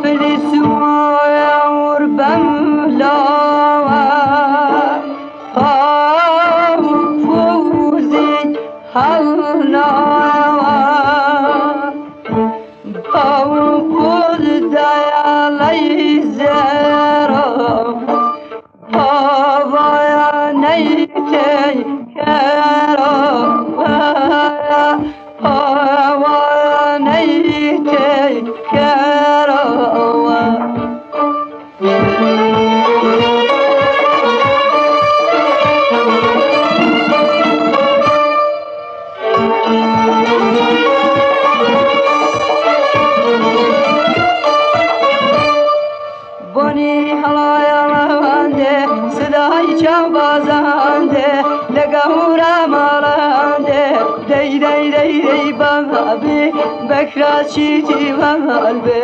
سوار بملاوه فوزی حلناوه فوز دیالی زیرا پاویا نیتی کرا پاویا نیتی کرا بونی حلایا مانده صدای چم بازنده لگهورا مالنده دی دی دی دی بمالبی بکراس چیتی بمالبی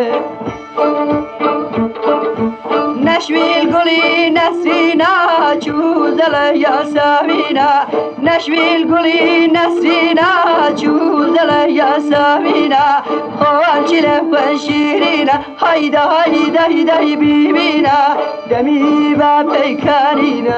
نشویل گلی نسرینا چوزل یا سامینا نشویل گلی نسرینا چوزل یا سامینا خوان چیله فنشیرینا هایده هایده هایده بیبینا دمی با پیکانینا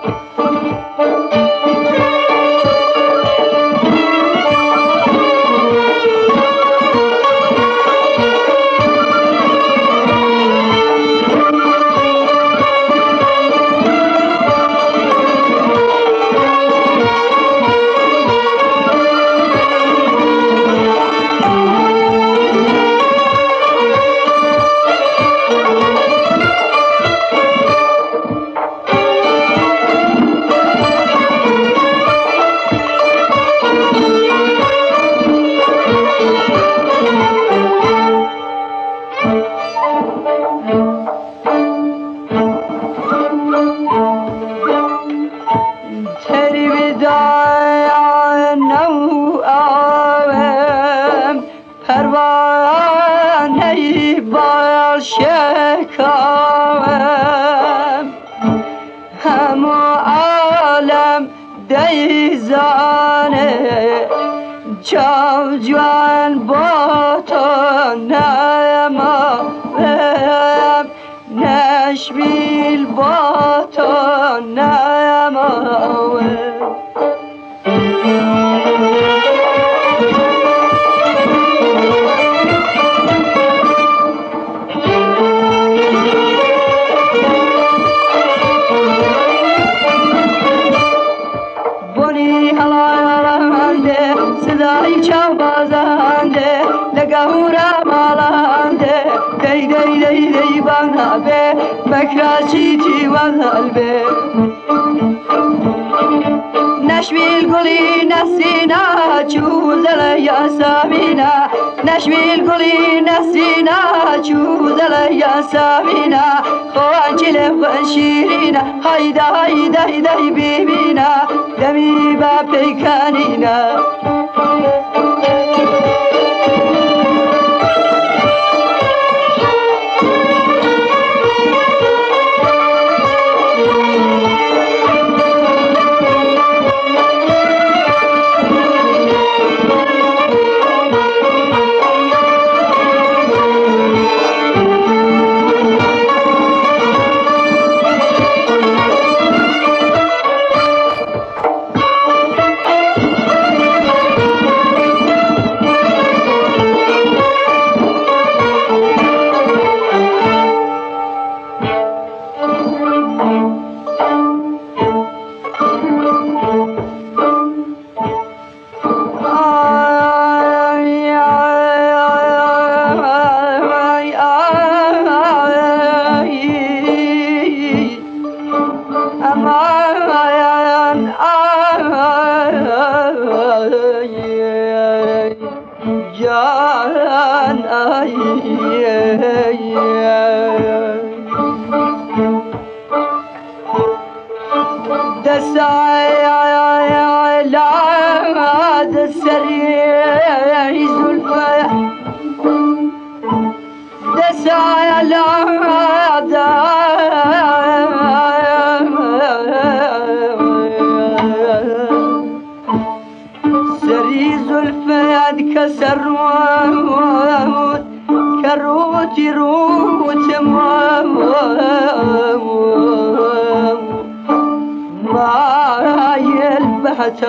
پروانه‌ای بال شکاوم همو عالم دیزانه جوان با تو نماوم نشویل با تو نماوم صدای چم بازنده لگهورا مالنده دی دی دی دی بانالبه بکراسی تی وانالبه نشویل گلی نسینا چوزل یا سامینا نشویل گلی نسینا چوزل یا سامینا خوان چیله فنشیرینا هایده هایده هایده بیبینا دمی با پیکانینا سري زلفك سر وموت كروتي روت ما يلبحت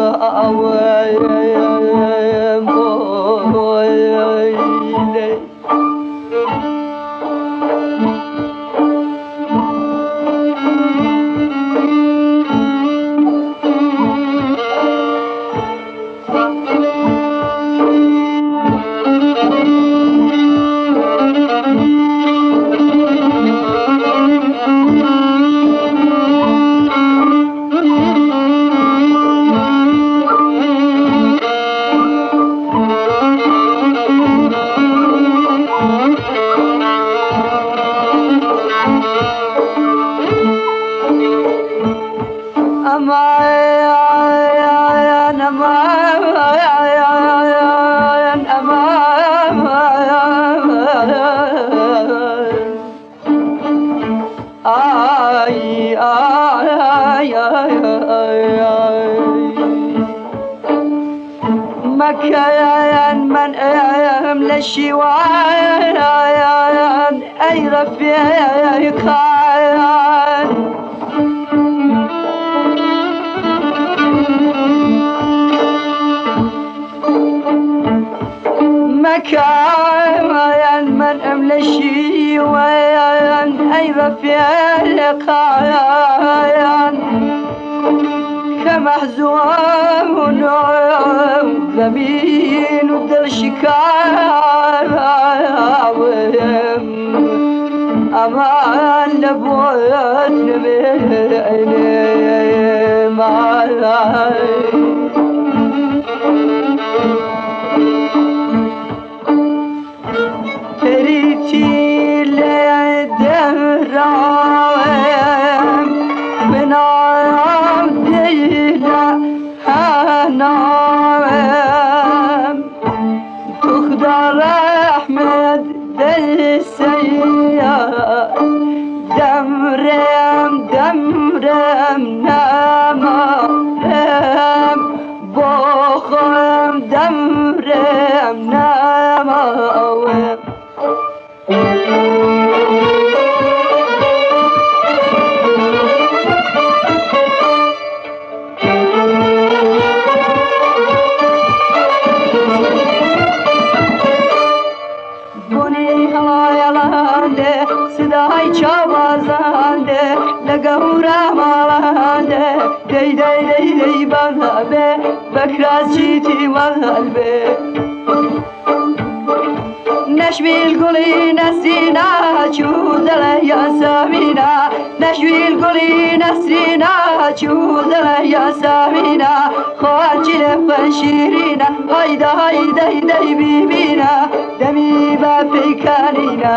مكان من أملى الشوان أي رفيق مكان من أملى الشوان أي رفيق كمحزون ذمين ودر شكاوي أمان لبوت نبيني معاي تريتي لدراوي من عبدنا هنام تخدر أحمد دلسيا دمرم نامام بخم دمرم نامام صدای چوازانده لگهورا مالانده دی دی دی دی بانهبه بکراسی تی مالبه نشوی الگلی نسرینا چودل یا سامینا نشوی الگلی نسرینا چودل یا سامینا خواهی لفنشیرینا هایده هایده هایده بیبینا دمی با پیکانینا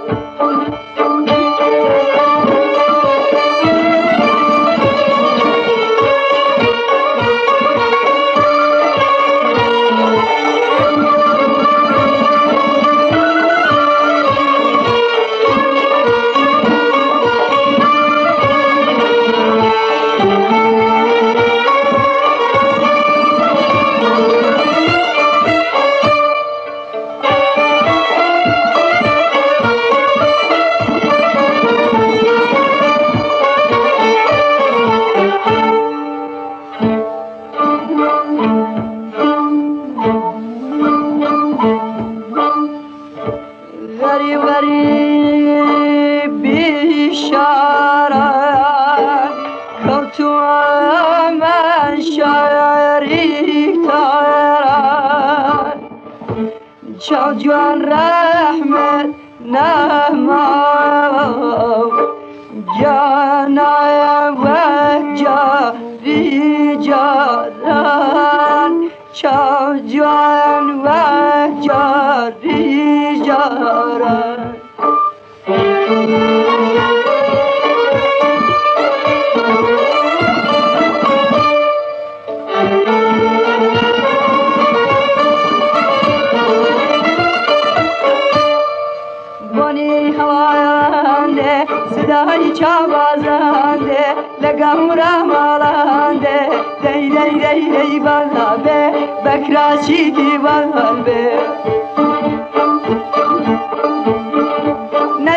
جوان رحمت نماو جانایم و جاری جاران جوان و جاری جاران صدای چابازانده لگهورا مالانده دی دی دی دی بانهبه بکراچی کی بانهبه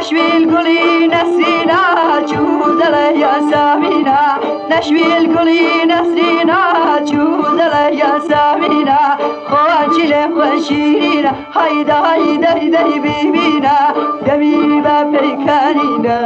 نشوي القلي نسرينا جود يا سامينا نشوي القلي نسرينا جود يا سامينا خواجل وشيرينا هيدا هيدا هيدا بيبينا دميبا بيكانينا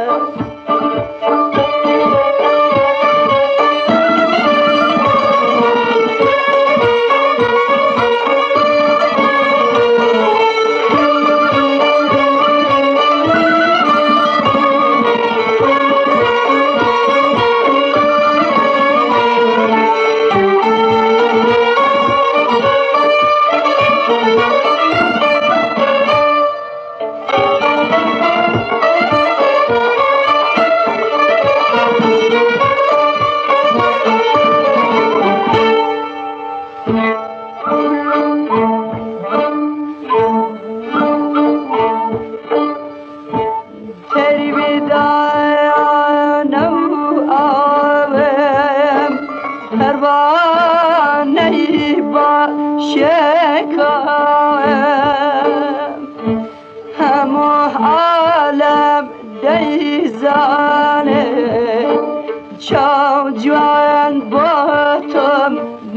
جوان باتم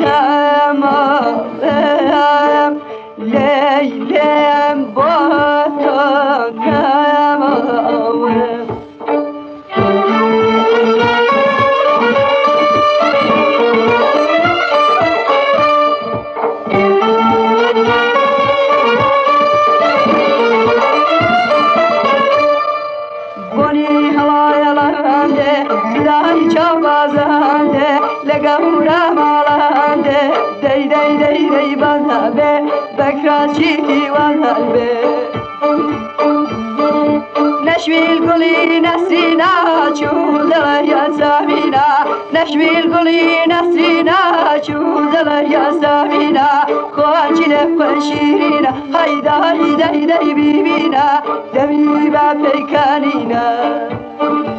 نمایم لیلم باتم نمایم لقمرة مالانده دي دي دي دي بذهبه بكراتشيكي وذهبه نشوي القلي نسرينا جود يا سامينا نشوي القلي نسرينا جود يا سامينا خواجل وشيرينا هيدا هيدا هيدا بيبينا دميبا بيكانينا